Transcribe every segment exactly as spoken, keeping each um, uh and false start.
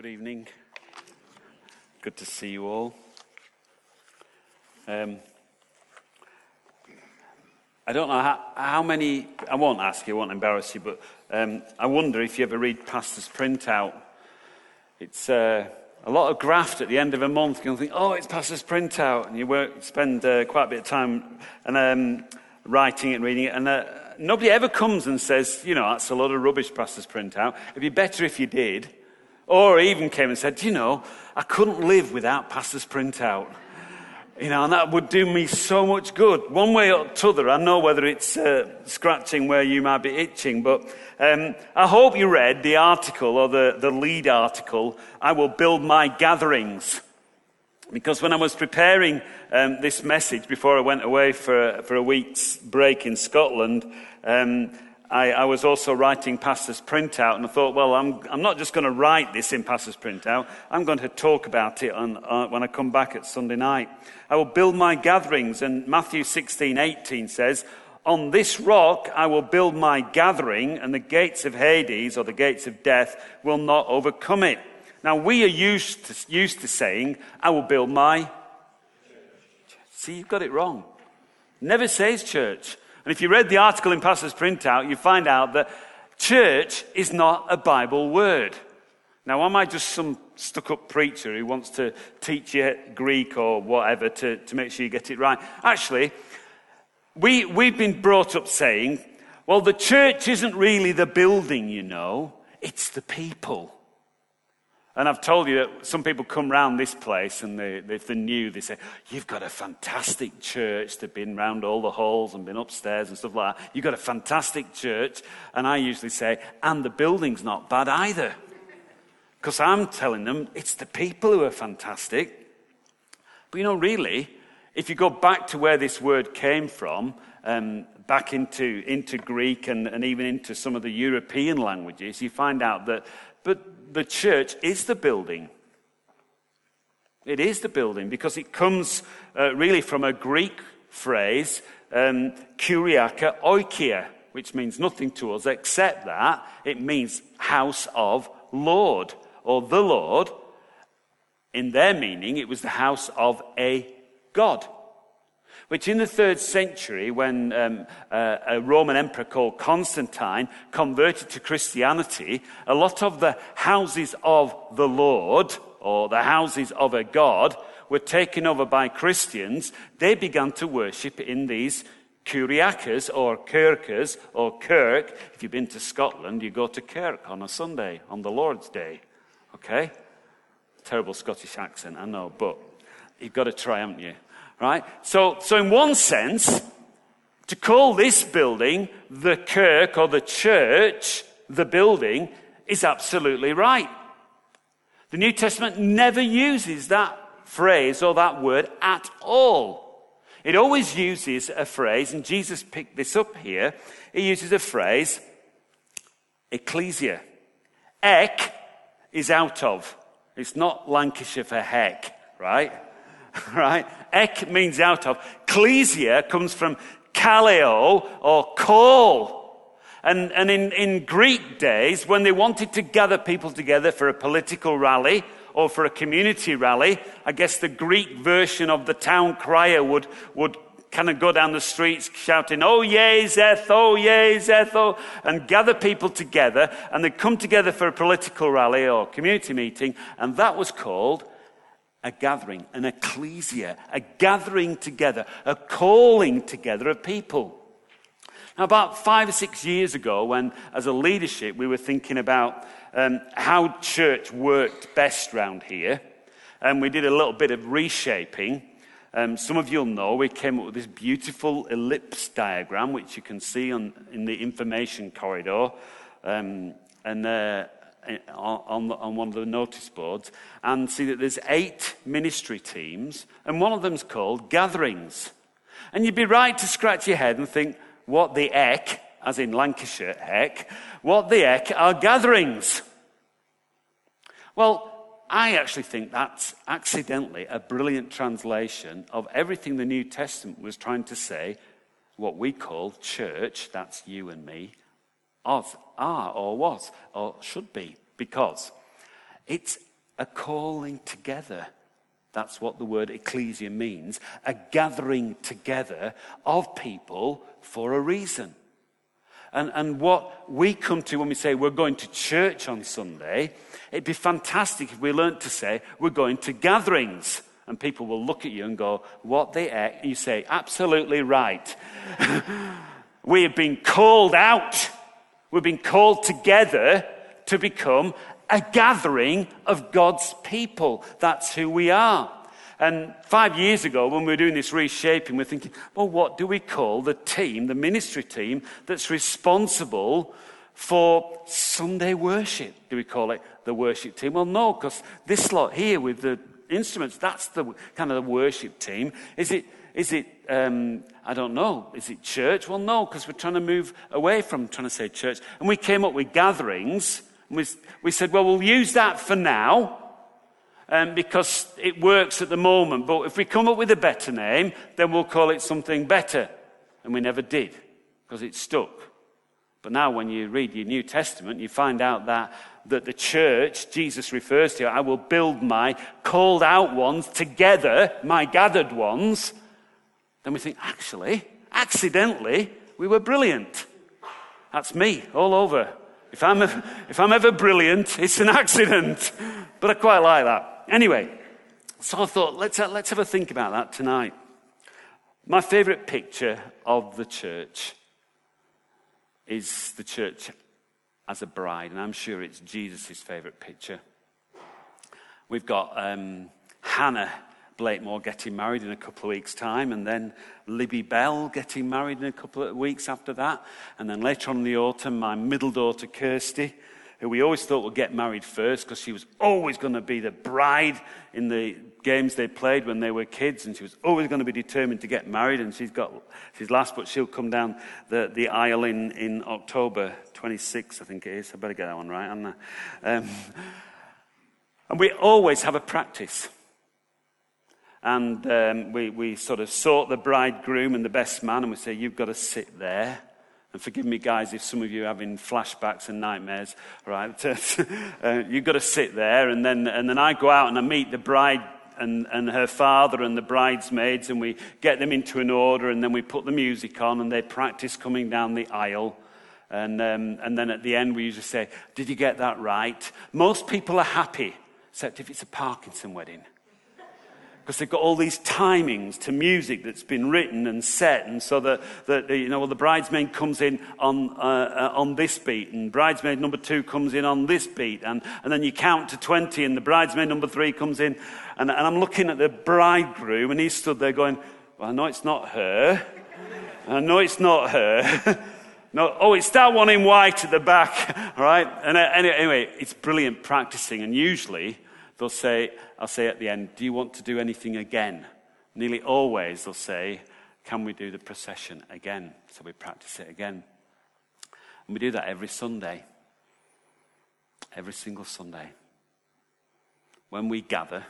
Good evening. Good to see you all. Um, I don't know how, how many, I won't ask you, I won't embarrass you, but um, I wonder if you ever read Pastor's Printout. It's uh, a lot of graft at the end of a month. You'll think, oh, it's Pastor's Printout. And you work, spend uh, quite a bit of time and, um, writing it and reading it. And uh, nobody ever comes and says, you know, that's a lot of rubbish, Pastor's Printout. It'd be better if you did. Or even came and said, you know, I couldn't live without Pastor's Printout. You know, and that would do me so much good. One way or t'other, I know whether it's uh, scratching where you might be itching, but um, I hope you read the article, or the, the lead article, I Will Build My Gatherings. Because when I was preparing um, this message before I went away for, for a week's break in Scotland, um, I, I was also writing Pastor's Printout, and I thought, well, I'm, I'm not just going to write this in Pastor's Printout, I'm going to talk about it on, uh, when I come back at Sunday night. I will build my gatherings, and Matthew sixteen eighteen says, on this rock I will build my gathering, and the gates of Hades, or the gates of death, will not overcome it. Now, we are used to, used to saying, I will build my church. See, you've got it wrong. Never says church. And if you read the article in Pastor's Printout, you find out that church is not a Bible word. Now, am I just some stuck-up preacher who wants to teach you Greek or whatever to, to make sure you get it right? Actually, we, we've been brought up saying, well, the church isn't really the building, you know, it's the people. And I've told you that some people come round this place and they, if they're new, they say, you've got a fantastic church. They've been round all the halls and been upstairs and stuff like that. You've got a fantastic church. And I usually say, and the building's not bad either. Because I'm telling them it's the people who are fantastic. But you know, really, if you go back to where this word came from, um, back into, into Greek and, and even into some of the European languages, you find out that but the church is the building. It is the building because it comes uh, really from a Greek phrase, um, kuriaka oikia, which means nothing to us except that it means house of Lord, or the Lord. In their meaning, it was the house of a god. Which in the third century, when um, uh, a Roman emperor called Constantine converted to Christianity, a lot of the houses of the Lord, or the houses of a god, were taken over by Christians. They began to worship in these kuriakas, or kirkas, or kirk. If you've been to Scotland, you go to kirk on a Sunday, on the Lord's Day. Okay? Terrible Scottish accent, I know, but you've got to try, haven't you? Right? So, so in one sense, to call this building the kirk or the church, the building, is absolutely right. The New Testament never uses that phrase or that word at all. It always uses a phrase, and Jesus picked this up here, he uses a phrase, ecclesia. Ek is out of. It's not Lancashire for heck, right? Right? Ek means out of. Klesia comes from kaleo, or call. And, and in, in Greek days, when they wanted to gather people together for a political rally or for a community rally, I guess the Greek version of the town crier would, would kind of go down the streets shouting, oh yea, Zeth, oh yea, Zeth, oh, and gather people together. And they'd come together for a political rally or community meeting, and that was called a gathering, an ecclesia, a gathering together, a calling together of people. Now, about five or six years ago, when as a leadership we were thinking about um, how church worked best round here, and we did a little bit of reshaping. Um, some of you'll know we came up with this beautiful ellipse diagram, which you can see on in the information corridor, um, and uh, On, on one of the notice boards, and see that there's eight ministry teams, and one of them's called gatherings. And you'd be right to scratch your head and think, what the heck, as in Lancashire heck, what the heck are gatherings? Well, I actually think that's accidentally a brilliant translation of everything the New Testament was trying to say, what we call church, that's you and me, of, are or was or should be, because it's a calling together. That's what the word ecclesia means, a gathering together of people for a reason. And, and what we come to when we say we're going to church on Sunday, it'd be fantastic if we learned to say we're going to gatherings. And people will look at you and go, what the heck? You say, absolutely right. We have been called out. We've been called together to become a gathering of God's people. That's who we are. And five years ago, when we were doing this reshaping, we're thinking, well, what do we call the team, the ministry team, that's responsible for Sunday worship? Do we call it the worship team? Well, no, because this lot here with the instruments, that's the kind of the worship team. Is it, is it um, I don't know, is it church? Well, no, because we're trying to move away from trying to say church. And we came up with gatherings. And we, we said, well, we'll use that for now. Um, because it works at the moment. But if we come up with a better name, then we'll call it something better. And we never did, because it stuck. But now when you read your New Testament, you find out that, that the church, Jesus refers to, I will build my called out ones together, my gathered ones. Then we think, actually, accidentally, we were brilliant. That's me, all over. If I'm, if I'm ever brilliant, it's an accident. But I quite like that. Anyway, so I thought, let's, let's have a think about that tonight. My favourite picture of the church is the church as a bride, and I'm sure it's Jesus' favourite picture. We've got um, Hannah Blakemore getting married in a couple of weeks' time, and then Libby Bell getting married in a couple of weeks after that, and then later on in the autumn, my middle daughter Kirsty, who we always thought would get married first because she was always going to be the bride in the games they played when they were kids, and she was always going to be determined to get married, and she's got she's last, but she'll come down the, the aisle in, in October twenty-sixth, I think it is. I better get that one right, haven't I? Um, and we always have a practice. And um, we, we sort of sort the bridegroom and the best man, and we say, you've got to sit there. And forgive me, guys, if some of you are having flashbacks and nightmares, right? uh, you've got to sit there, and then and then I go out and I meet the bride and, and her father and the bridesmaids, and we get them into an order, and then we put the music on, and they practice coming down the aisle. And um, and then at the end, we usually say, did you get that right? Most people are happy, except if it's a Parkinson wedding. Because they've got all these timings to music that's been written and set, and so that, that you know, well, the bridesmaid comes in on uh, uh, on this beat, and bridesmaid number two comes in on this beat, and, and then you count to twenty, and the bridesmaid number three comes in, and, and I'm looking at the bridegroom, and he's stood there going, well, I know it's not her, I know it's not her, no, oh, it's that one in white at the back, all right? And uh, anyway, it's brilliant practicing, and usually they'll say, I'll say at the end, do you want to do anything again? Nearly always they'll say, can we do the procession again? So we practice it again. And we do that every Sunday. Every single Sunday. When we gather,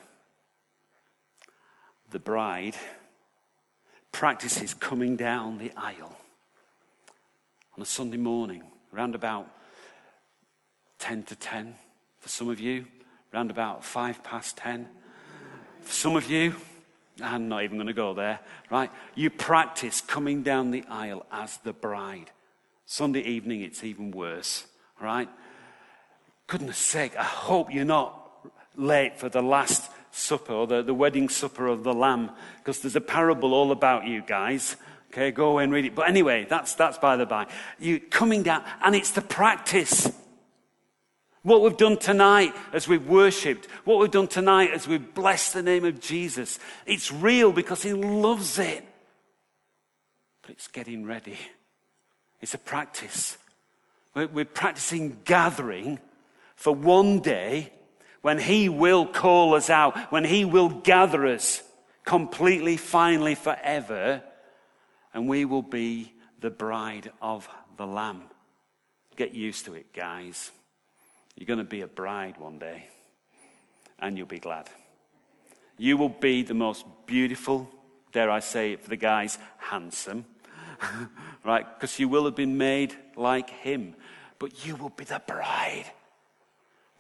the bride practices coming down the aisle on a Sunday morning, around about ten to ten for some of you. Around about five past ten. For some of you, I'm not even going to go there, right? You practice coming down the aisle as the bride. Sunday evening, it's even worse, right? Goodness sake, I hope you're not late for the last supper or the, the wedding supper of the Lamb, because there's a parable all about you guys. Okay, go away and read it. But anyway, that's that's by the by. You coming down, and it's the practice. What we've done tonight as we've worshipped, what we've done tonight as we've blessed the name of Jesus, it's real because he loves it. But it's getting ready. It's a practice. We're, we're practicing gathering for one day when he will call us out, when he will gather us completely, finally, forever, and we will be the bride of the Lamb. Get used to it, guys. You're going to be a bride one day, and you'll be glad. You will be the most beautiful, dare I say it for the guys, handsome, right? Because you will have been made like him, but you will be the bride.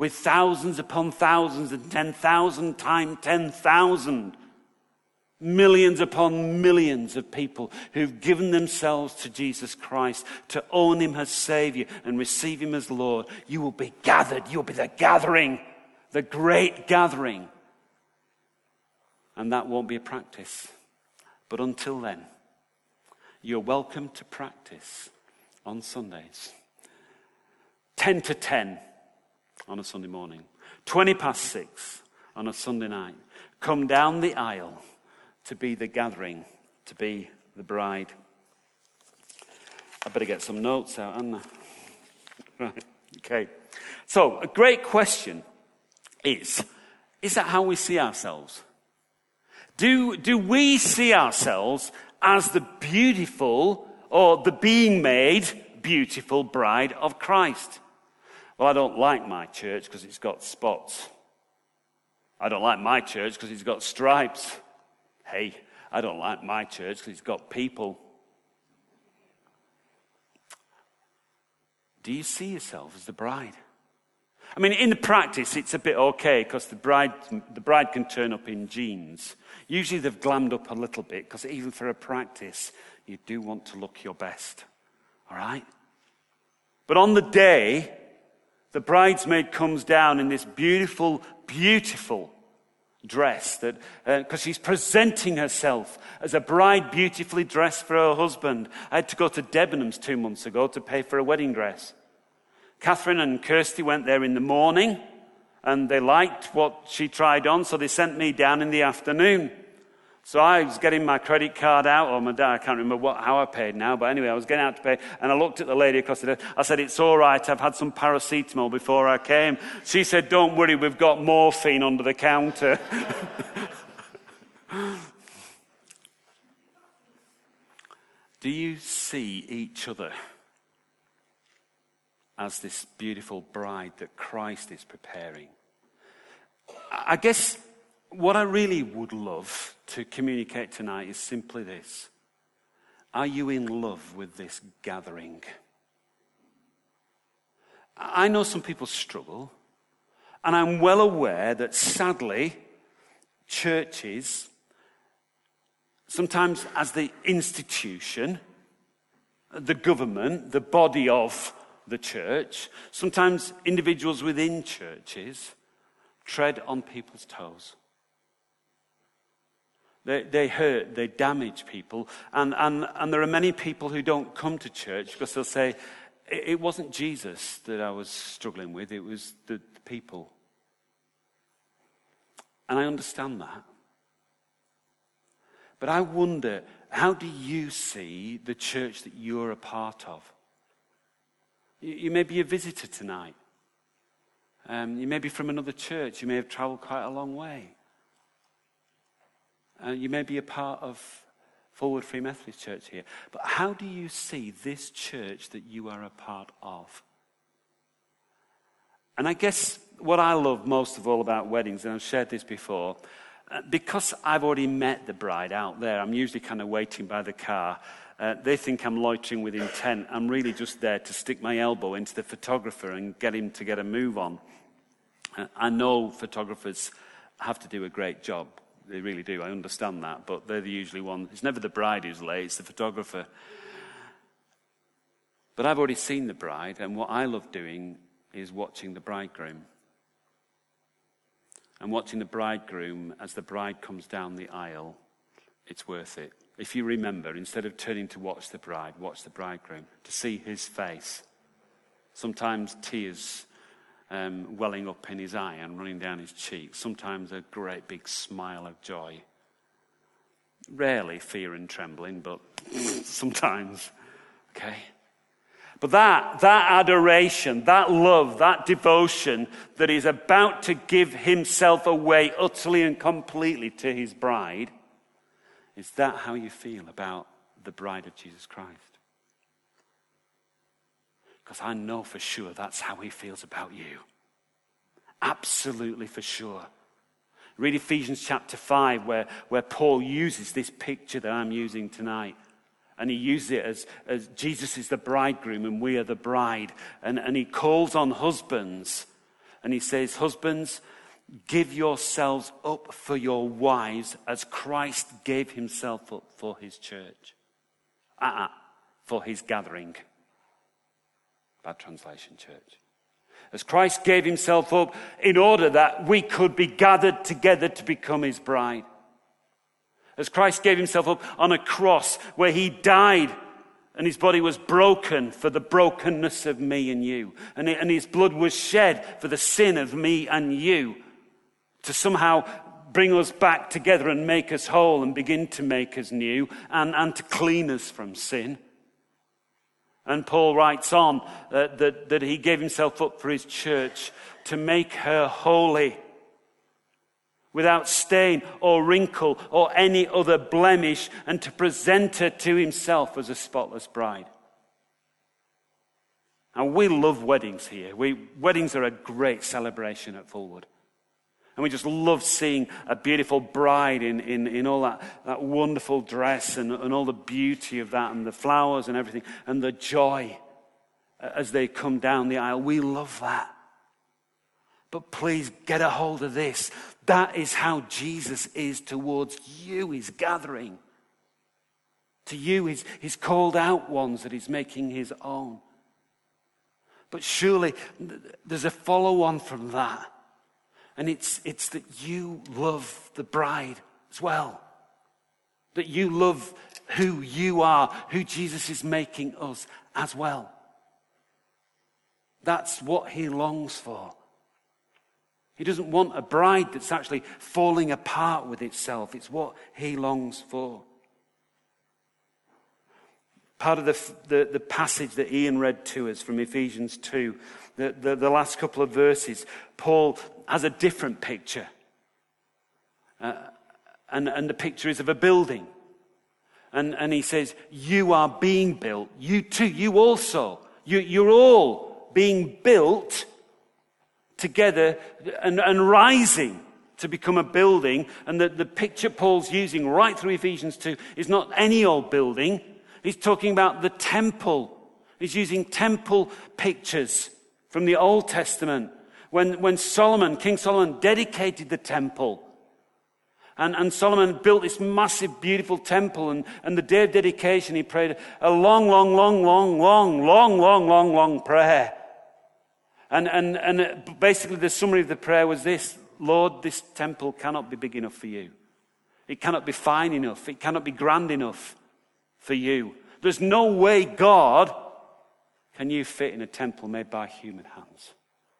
with thousands upon thousands and ten thousand times ten thousand. Millions upon millions of people who've given themselves to Jesus Christ to own him as Savior and receive him as Lord. You will be gathered. You'll be the gathering, the great gathering. And that won't be a practice. But until then, you're welcome to practice on Sundays. ten to ten on a Sunday morning. twenty past six on a Sunday night. Come down the aisle to be the gathering, to be the bride. I better get some notes out, hadn't I? Right, okay. So, a great question is, is that how we see ourselves? Do, do we see ourselves as the beautiful or the being made beautiful bride of Christ? Well, I don't like my church because it's got spots. I don't like my church because it's got stripes. Hey, I don't like my church because it's got people. Do you see yourself as the bride? I mean, in the practice, it's a bit okay because the bride, the bride can turn up in jeans. Usually they've glammed up a little bit because even for a practice, you do want to look your best. All right? But on the day, the bridesmaid comes down in this beautiful, beautiful dress that because uh, she's presenting herself as a bride beautifully dressed for her husband. I had to go to Debenhams two months ago to pay for a wedding dress. Catherine and Kirsty went there in the morning and they liked what she tried on, so they sent me down in the afternoon. So I was getting my credit card out, or my dad, I can't remember what, how I paid now, but anyway, I was getting out to pay, and I looked at the lady across the desk. I said, it's all right, I've had some paracetamol before I came. She said, don't worry, we've got morphine under the counter. Do you see each other as this beautiful bride that Christ is preparing? I guess what I really would love to communicate tonight is simply this. Are you in love with this gathering? I know some people struggle, and I'm well aware that sadly, churches, sometimes as the institution, the government, the body of the church, sometimes individuals within churches tread on people's toes. They, they hurt, they damage people. And, and, and there are many people who don't come to church because they'll say, it, it wasn't Jesus that I was struggling with, it was the, the people. And I understand that. But I wonder, how do you see the church that you're a part of? You, you may be a visitor tonight. Um, you may be from another church. You may have traveled quite a long way. Uh, you may be a part of Forward Free Methodist Church here. But how do you see this church that you are a part of? And I guess what I love most of all about weddings, and I've shared this before, uh, because I've already met the bride out there, I'm usually kind of waiting by the car. Uh, they think I'm loitering with intent. I'm really just there to stick my elbow into the photographer and get him to get a move on. Uh, I know photographers have to do a great job. They really do, I understand that, but they're the usually one. It's never the bride who's late, it's the photographer. But I've already seen the bride, and what I love doing is watching the bridegroom. And watching the bridegroom as the bride comes down the aisle, it's worth it. If you remember, instead of turning to watch the bride, watch the bridegroom, to see his face. Sometimes tears Um, welling up in his eye and running down his cheek. Sometimes a great big smile of joy. Rarely fear and trembling, but sometimes. Okay? But that, that adoration, that love, that devotion that is about to give himself away utterly and completely to his bride, is that how you feel about the bride of Jesus Christ? Because I know for sure that's how he feels about you. Absolutely for sure. Read Ephesians chapter five where, where Paul uses this picture that I'm using tonight. And he uses it as, as Jesus is the bridegroom and we are the bride. And, and he calls on husbands And he says, husbands, give yourselves up for your wives as Christ gave himself up for his church. Uh-uh, for his gathering. Bad translation, church. As Christ gave himself up in order that we could be gathered together to become his bride. As Christ gave himself up on a cross where he died and his body was broken for the brokenness of me and you. And, it, and his blood was shed for the sin of me and you. To somehow bring us back together and make us whole and begin to make us new and, and to clean us from sin. And Paul writes on uh, that, that he gave himself up for his church to make her holy, without stain or wrinkle or any other blemish, and to present her to himself as a spotless bride. And we love weddings here. We, weddings are a great celebration at Fulwood. And we just love seeing a beautiful bride in, in, in all that, that wonderful dress and, and all the beauty of that and the flowers and everything and the joy as they come down the aisle. We love that. But please get a hold of this. That is how Jesus is towards you, his gathering. To you, his, his called out ones that he's making his own. But surely there's a follow on from that. And it's, it's that you love the bride as well. That you love who you are, who Jesus is making us as well. That's what he longs for. He doesn't want a bride that's actually falling apart with itself. It's what he longs for. Part of the, the, the passage that Ian read to us from Ephesians two, the, the, the last couple of verses, Paul has a different picture. Uh, and, and the picture is of a building. And, and he says, you are being built. You too, you also. You, you're all being built together and, and rising to become a building. And the, the picture Paul's using right through Ephesians two is not any old building. He's talking about the temple. He's using temple pictures from the Old Testament. When, when Solomon, King Solomon, dedicated the temple. And, and Solomon built this massive, beautiful temple. And, and the day of dedication, he prayed a long, long, long, long, long, long, long, long, long prayer. And, and, and basically the summary of the prayer was this: Lord, this temple cannot be big enough for you. It cannot be fine enough. It cannot be grand enough for you. There's no way, God, can you fit in a temple made by human hands.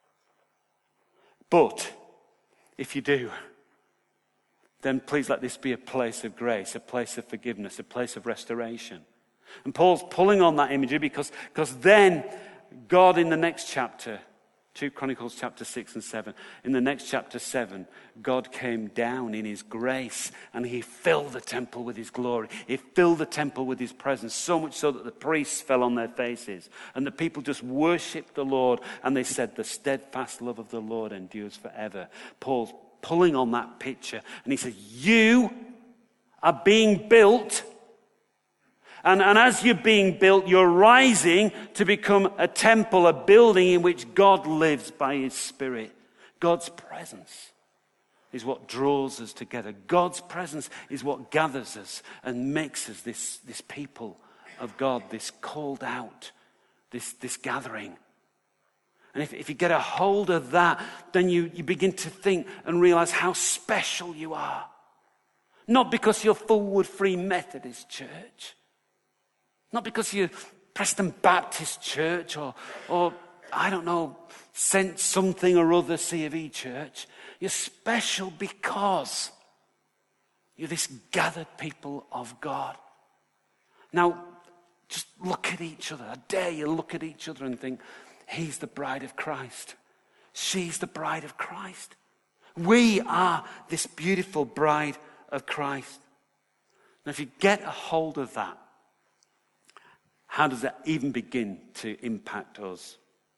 But if you do, then please let this be a place of grace, a place of forgiveness, a place of restoration. And Paul's pulling on that imagery because, because then God in the next chapter, Second Chronicles chapter six and seven, in the next chapter seven, God came down in his grace and he filled the temple with his glory. He filled the temple with his presence, so much so that the priests fell on their faces and the people just worshipped the Lord, and they said, the steadfast love of the Lord endures forever. Paul's pulling on that picture and he says, you are being built. And, and as you're being built, you're rising to become a temple, a building in which God lives by his Spirit. God's presence is what draws us together. God's presence is what gathers us and makes us this, this people of God, this called out, this, this gathering. And if, if you get a hold of that, then you, you begin to think and realize how special you are. Not because you're Fulwood Free Methodist Church. Not because you're Preston Baptist Church or, or, I don't know, Saint something or other C of E Church. You're special because you're this gathered people of God. Now, just look at each other. I dare you look at each other and think, he's the bride of Christ. She's the bride of Christ. We are this beautiful bride of Christ. Now, if you get a hold of that, how does that even begin to impact us?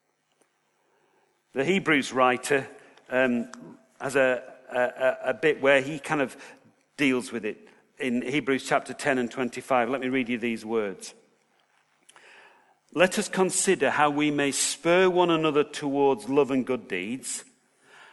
The Hebrews writer um, has a, a, a bit where he kind of deals with it in Hebrews chapter ten and twenty-five. Let me read you these words. Let us consider how we may spur one another towards love and good deeds,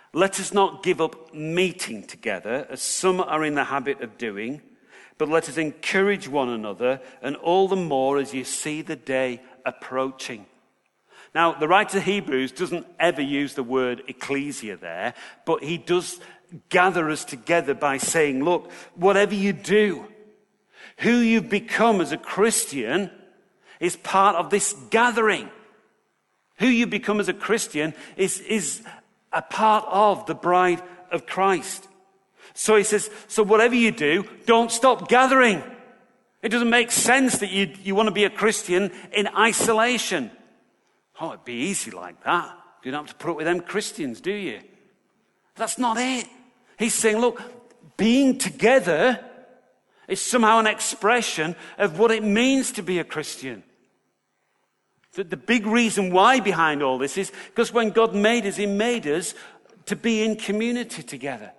Let us not give up meeting together, as some are in the habit of doing, but let us encourage one another, and all the more as you see the day approaching. Now, the writer of Hebrews doesn't ever use the word ecclesia there, but he does gather us together by saying, look, whatever you do, who you've become as a Christian is part of this gathering. Who you become as a Christian is, is a part of the bride of Christ. So he says, so whatever you do, don't stop gathering. It doesn't make sense that you, you want to be a Christian in isolation. Oh, it'd be easy like that. You don't have to put up with them Christians, do you? That's not it. He's saying, look, being together is somehow an expression of what it means to be a Christian. The, the big reason why behind all this is because when God made us, he made us to be in community together.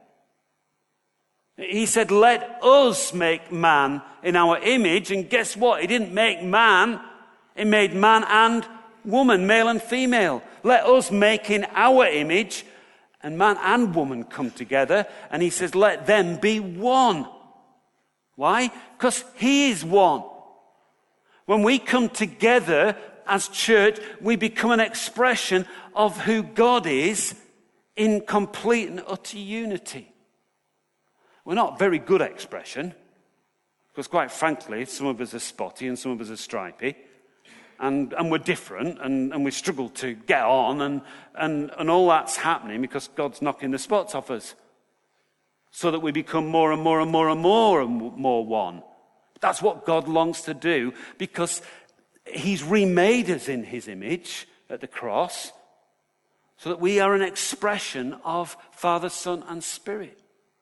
He said, let us make man in our image. And guess what? He didn't make man. He made man and woman, male and female. Let us make in our image, and man and woman come together. And he says, let them be one. Why? Because he is one. When we come together as church, we become an expression of who God is in complete and utter unity. We're not very good expression, because quite frankly, some of us are spotty and some of us are stripy, and, and we're different, and, and we struggle to get on, and, and, and all that's happening because God's knocking the spots off us, so that we become more and more and more and more and more one. That's what God longs to do, because he's remade us in his image at the cross, so that we are an expression of Father, Son, and Spirit.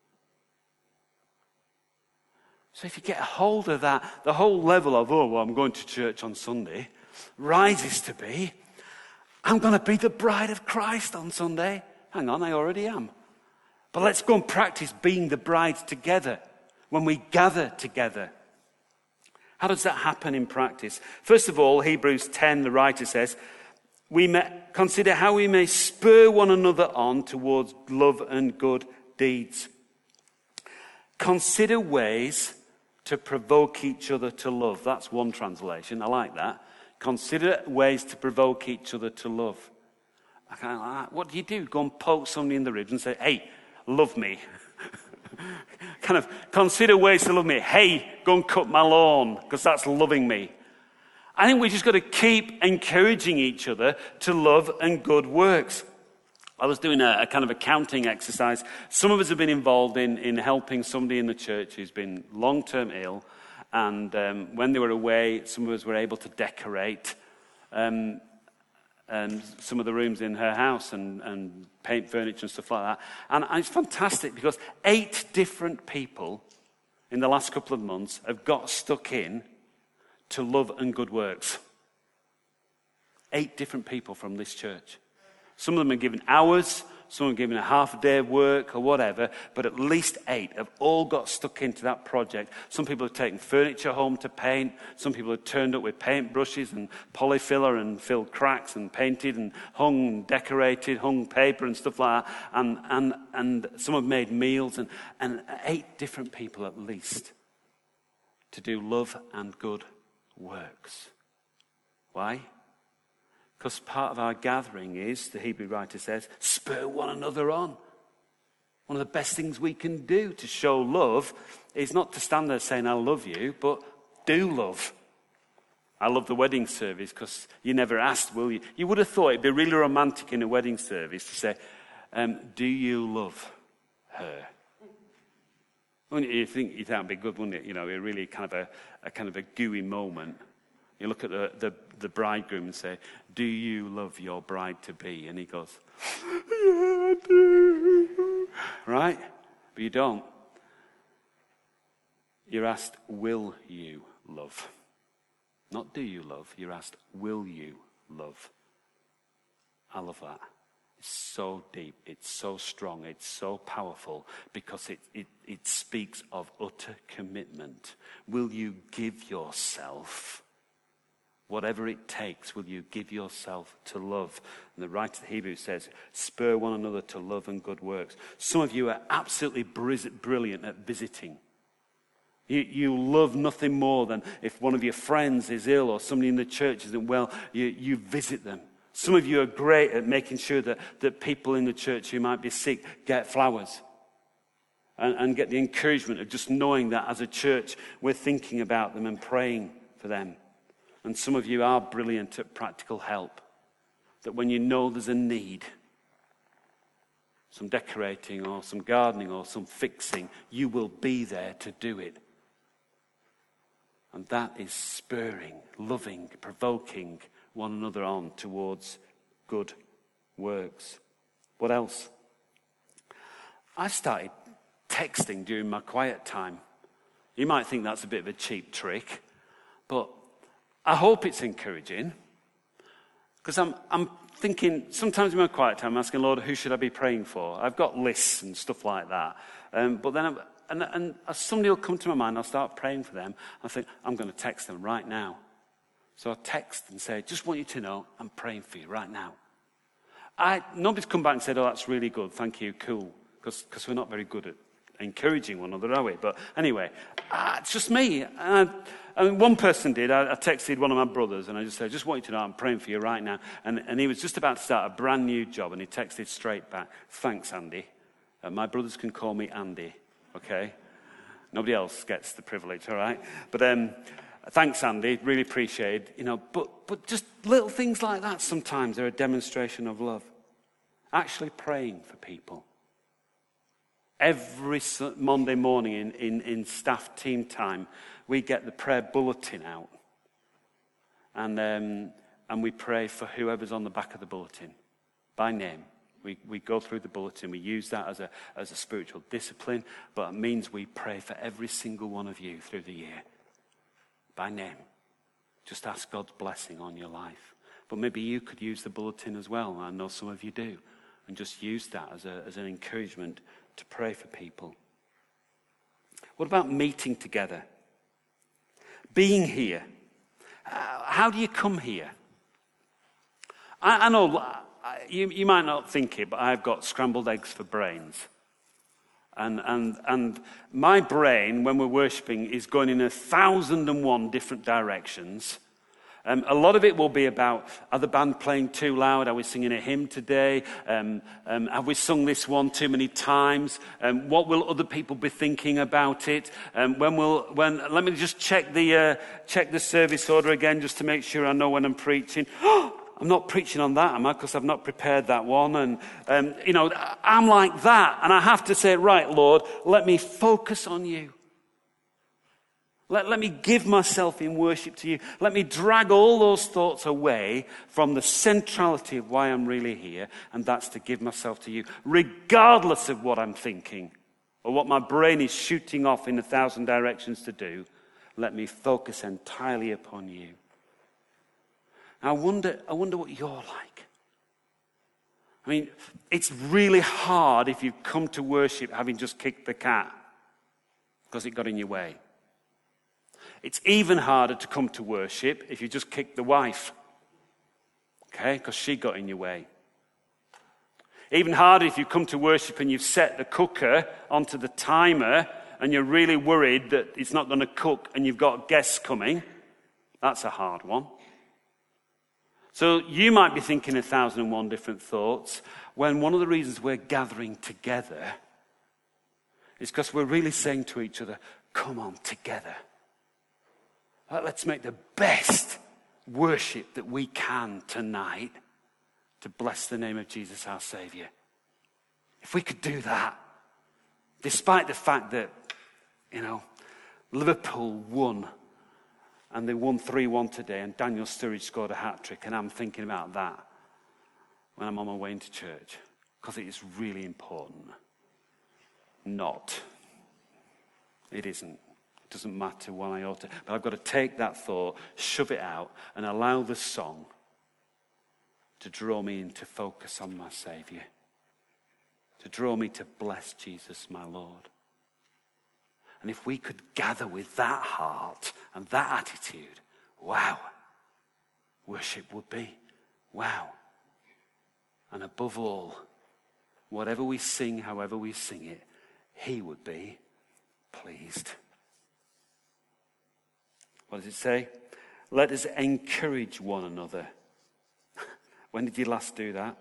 So if you get a hold of that, the whole level of, oh, well, I'm going to church on Sunday, rises to be, I'm going to be the bride of Christ on Sunday. Hang on, I already am. But let's go and practice being the bride together when we gather together. How does that happen in practice? First of all, Hebrews ten, the writer says, we may consider how we may spur one another on towards love and good deeds. Consider ways to provoke each other to love. That's one translation. I like that. Consider ways to provoke each other to love. I kind of like that. What do you do? Go and poke somebody in the ribs and say, hey, love me. Kind of consider ways to love me. Hey, go and cut my lawn, because that's loving me. I think we just got to keep encouraging each other to love and good works. I was doing a, a kind of a counting exercise. Some of us have been involved in, in helping somebody in the church who's been long-term ill. And um, when they were away, some of us were able to decorate um, and some of the rooms in her house and, and paint furniture and stuff like that. And, and it's fantastic because eight different people in the last couple of months have got stuck in to love and good works. Eight different people from this church. Some of them are given hours, some are given a half a day of work or whatever, but at least eight have all got stuck into that project. Some people have taken furniture home to paint. Some people have turned up with paint brushes and polyfiller and filled cracks and painted and hung and decorated, hung paper and stuff like that. And, and, and some have made meals, and, and eight different people at least to do love and good works. Why? Because part of our gathering is, the Hebrew writer says, spur one another on. One of the best things we can do to show love is not to stand there saying, I love you, but do love. I love the wedding service because you never asked, will you? You would have thought it'd be really romantic in a wedding service to say, um, do you love her? Wouldn't you think you'd that'd be good, wouldn't it? You know, a really kind of a, a kind of a gooey moment. You look at the, the, the bridegroom and say, do you love your bride-to-be? And he goes, yeah, I do. Right? But you don't. You're asked, will you love? Not do you love. You're asked, will you love? I love that. It's so deep. It's so strong. It's so powerful because it, it, it speaks of utter commitment. Will you give yourself Whatever it takes, will you give yourself to love? And the writer of the Hebrews says, spur one another to love and good works. Some of you are absolutely brilliant at visiting. You, you love nothing more than if one of your friends is ill or somebody in the church isn't well, you, you visit them. Some of you are great at making sure that, that people in the church who might be sick get flowers and, and get the encouragement of just knowing that as a church we're thinking about them and praying for them. And some of you are brilliant at practical help, that when you know there's a need, some decorating or some gardening or some fixing, you will be there to do it. And that is spurring, loving, provoking one another on towards good works. What else? I started texting during my quiet time. You might think that's a bit of a cheap trick, but I hope it's encouraging. Because I'm, I'm thinking, sometimes in my quiet time, I'm asking, Lord, who should I be praying for? I've got lists and stuff like that. Um, but then, I'm, and, and as somebody will come to my mind, I'll start praying for them. I think, I'm going to text them right now. So I text and say, just want you to know, I'm praying for you right now. I, nobody's come back and said, oh, that's really good, thank you, cool. Because we're not very good at encouraging one another, are we? But anyway, uh, it's just me. And I, I mean, one person did. I, I texted one of my brothers, and I just said, I just want you to know I'm praying for you right now. And, and he was just about to start a brand new job, and he texted straight back, thanks, Andy. Uh, my brothers can call me Andy, okay? Nobody else gets the privilege, all right? But um, thanks, Andy. Really appreciate it. You know, but, but just little things like that sometimes are a demonstration of love. Actually praying for people. Every Monday morning in, in, in staff team time, we get the prayer bulletin out. And, um, and we pray for whoever's on the back of the bulletin, by name. We, we go through the bulletin. We use that as a, as a spiritual discipline, but it means we pray for every single one of you through the year, by name. Just ask God's blessing on your life. But maybe you could use the bulletin as well. I know some of you do. And just use that as, a, as an encouragement to pray for people. What about meeting together? Being here. Uh, how do you come here? I, I know you, you might not think it, but I've got scrambled eggs for brains. And, and, and my brain, when we're worshipping, is going in a thousand and one different directions. Um, a lot of it will be about, are the band playing too loud? Are we singing a hymn today? Um, um, have we sung this one too many times? Um, what will other people be thinking about it? Um, when will when? Let me just check the uh, check the service order again, just to make sure I know when I'm preaching. I'm not preaching on that, am I? Because I've not prepared that one. And um, you know, I'm like that, and I have to say, right, Lord, let me focus on you. Let, let me give myself in worship to you. Let me drag all those thoughts away from the centrality of why I'm really here, and that's to give myself to you, regardless of what I'm thinking or what my brain is shooting off in a thousand directions to do. Let me focus entirely upon you. Now, I wonder, I wonder what you're like. I mean, it's really hard if you come to worship having just kicked the cat because it got in your way. It's even harder to come to worship if you just kick the wife, okay, because she got in your way. Even harder if you come to worship and you've set the cooker onto the timer and you're really worried that it's not going to cook and you've got guests coming. That's a hard one. So you might be thinking a thousand and one different thoughts when one of the reasons we're gathering together is because we're really saying to each other, come on, together. Let's make the best worship that we can tonight to bless the name of Jesus, our Savior. If we could do that, despite the fact that, you know, Liverpool won, and they won three one today, and Daniel Sturridge scored a hat-trick, and I'm thinking about that when I'm on my way into church, because it is really important. Not. It isn't. It doesn't matter one iota. But I've got to take that thought, shove it out, and allow the song to draw me into focus on my Savior. To draw me to bless Jesus, my Lord. And if we could gather with that heart and that attitude, wow, worship would be. Wow. And above all, whatever we sing, however we sing it, he would be pleased. What does it say? Let us encourage one another. When did you last do that?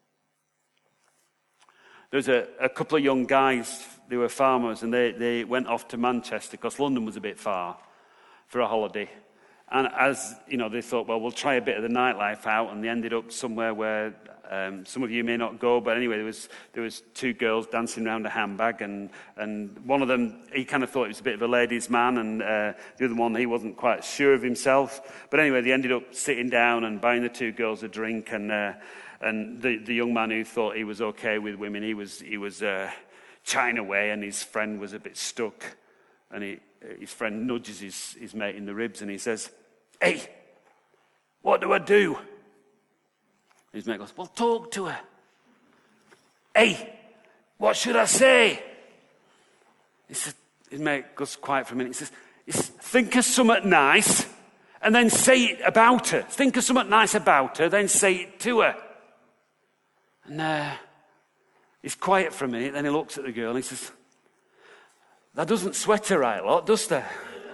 There was a, a couple of young guys, they were farmers, and they, they went off to Manchester because London was a bit far for a holiday. And as, you know, they thought, well, we'll try a bit of the nightlife out, and they ended up somewhere where um, some of you may not go, but anyway, there was there was two girls dancing around a handbag, and, and one of them, he kind of thought he was a bit of a ladies' man, and uh, the other one, he wasn't quite sure of himself. But anyway, they ended up sitting down and buying the two girls a drink, and uh, and the, the young man who thought he was okay with women, he was he was uh, chatting away, and his friend was a bit stuck, and he, his friend nudges his, his mate in the ribs, and he says, "Hey, what do I do?" His mate goes, "Well, talk to her." "Hey, what should I say?" He says, his mate goes quiet for a minute. He says, he says, "Think of something nice and then say it about her. Think of something nice about her, then say it to her." And uh, he's quiet for a minute, then he looks at the girl and he says, "That doesn't sweat her right a lot, does there?"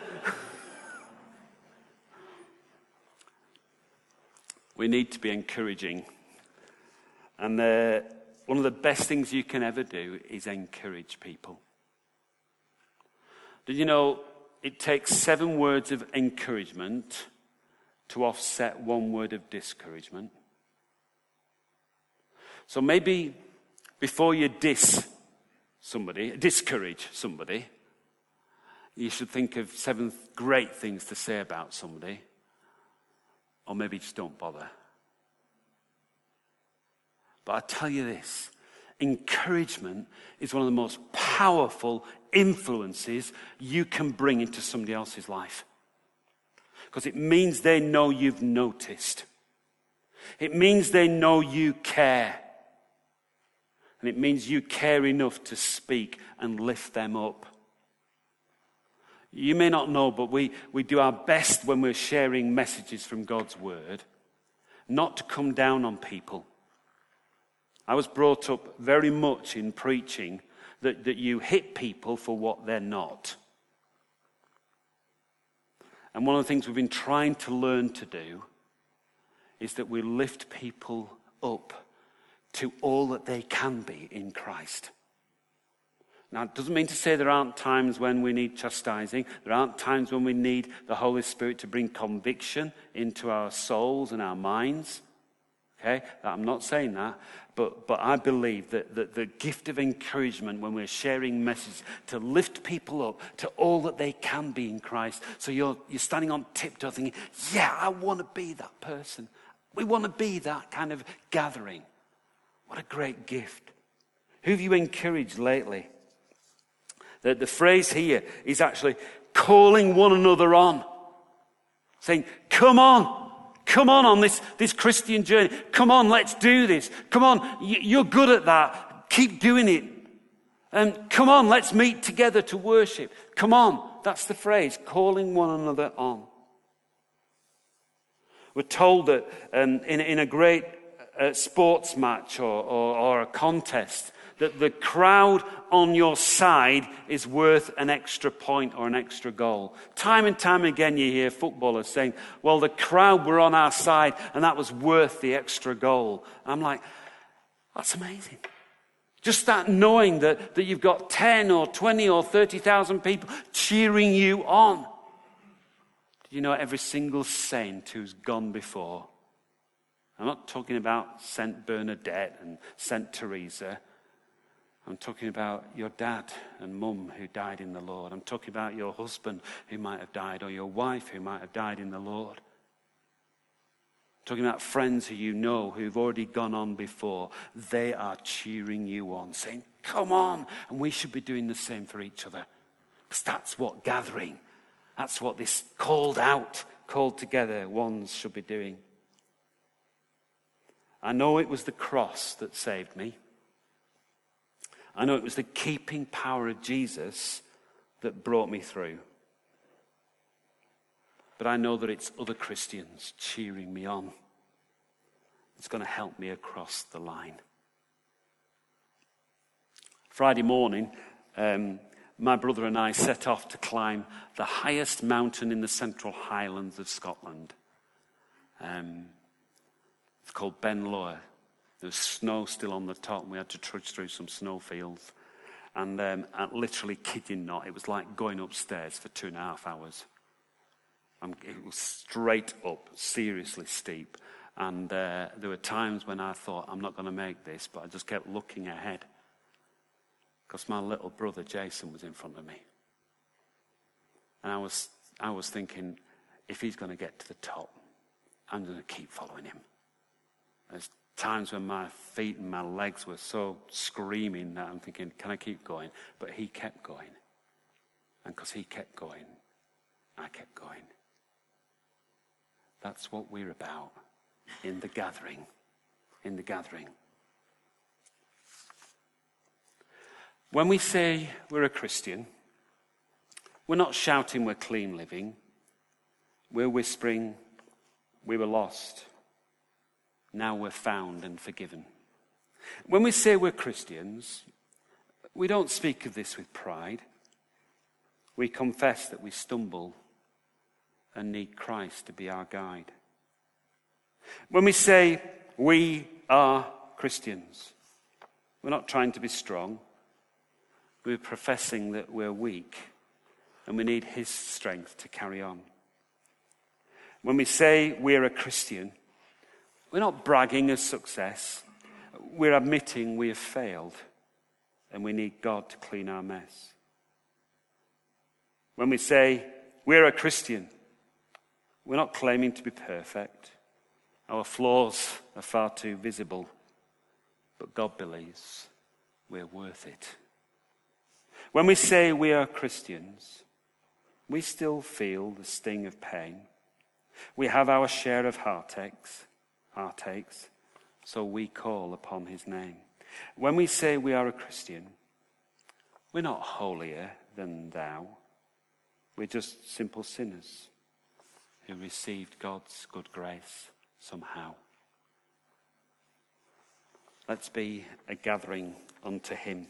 We need to be encouraging. And uh, one of the best things you can ever do is encourage people. Did you know it takes seven words of encouragement to offset one word of discouragement? So maybe before you diss somebody, discourage somebody, you should think of seven great things to say about somebody. Or maybe just don't bother. But I tell you this, encouragement is one of the most powerful influences you can bring into somebody else's life. Because it means they know you've noticed. It means they know you care. And it means you care enough to speak and lift them up. You may not know, but we, we do our best when we're sharing messages from God's word, not to come down on people. I was brought up very much in preaching that, that you hit people for what they're not. And one of the things we've been trying to learn to do is that we lift people up to all that they can be in Christ. Now, it doesn't mean to say there aren't times when we need chastising. There aren't times when we need the Holy Spirit to bring conviction into our souls and our minds. Okay? I'm not saying that. But, but I believe that, that the gift of encouragement when we're sharing messages to lift people up to all that they can be in Christ. So you're, you're standing on tiptoe thinking, yeah, I want to be that person. We want to be that kind of gathering. What a great gift. Who have you encouraged lately? The, the phrase here is actually calling one another on. Saying, come on, come on on this, this Christian journey. Come on, let's do this. Come on, you, you're good at that. Keep doing it. And come on, let's meet together to worship. Come on, that's the phrase, calling one another on. We're told that um, in, in a great uh, sports match or, or, or a contest, that the crowd on your side is worth an extra point or an extra goal. Time and time again you hear footballers saying, well, the crowd were on our side and that was worth the extra goal. And I'm like, that's amazing. Just that knowing that, that you've got ten or twenty or thirty thousand people cheering you on. Do you know every single saint who's gone before? I'm not talking about Saint Bernadette and Saint Teresa. I'm talking about your dad and mum who died in the Lord. I'm talking about your husband who might have died, or your wife who might have died in the Lord. I'm talking about friends who you know who've already gone on before. They are cheering you on, saying, come on. And we should be doing the same for each other. Because that's what gathering, that's what this called out, called together ones should be doing. I know it was the cross that saved me. I know it was the keeping power of Jesus that brought me through. but I know that it's other Christians cheering me on. It's going to help me across the line. Friday morning, um, my brother and I set off to climb the highest mountain in the Central Highlands of Scotland. Um, it's called Ben Lower. There's snow still on the top, and we had to trudge through some snowfields. And um, I literally kid you not, it was like going upstairs for two and a half hours. Um, it was straight up, seriously steep. And uh, there were times when I thought, I'm not going to make this, but I just kept looking ahead. Because my little brother Jason was in front of me. And I was, I was thinking, if he's going to get to the top, I'm going to keep following him. There's times when my feet and my legs were so screaming that I'm thinking, can I keep going? But he kept going. And because he kept going, I kept going. That's what we're about in the gathering. In the gathering. When we say we're a Christian, we're not shouting we're clean living. We're whispering we were lost. Now we're found and forgiven. When we say we're Christians, we don't speak of this with pride. We confess that we stumble and need Christ to be our guide. When we say we are Christians, we're not trying to be strong. We're professing that we're weak and we need his strength to carry on. When we say we're a Christian, we're not bragging of success. We're admitting we have failed and we need God to clean our mess. When we say we're a Christian, we're not claiming to be perfect. Our flaws are far too visible, but God believes we're worth it. When we say we are Christians, we still feel the sting of pain. We have our share of heartaches, heartaches, so we call upon his name. When we say we are a Christian, we're not holier than thou. We're just simple sinners who received God's good grace somehow. Let's be a gathering unto him.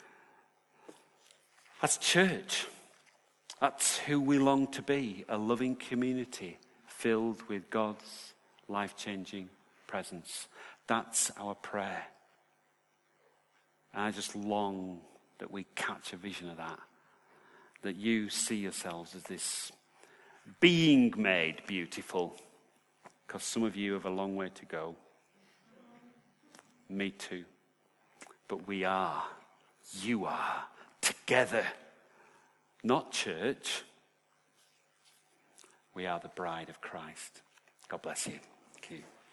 That's church. That's who we long to be, a loving community filled with God's life-changing presence. That's our prayer. And I just long that we catch a vision of that, that you see yourselves as this being made beautiful, because some of you have a long way to go. Me too. But we are, you are, together. Not church. We are the bride of Christ. God bless you. Thank you.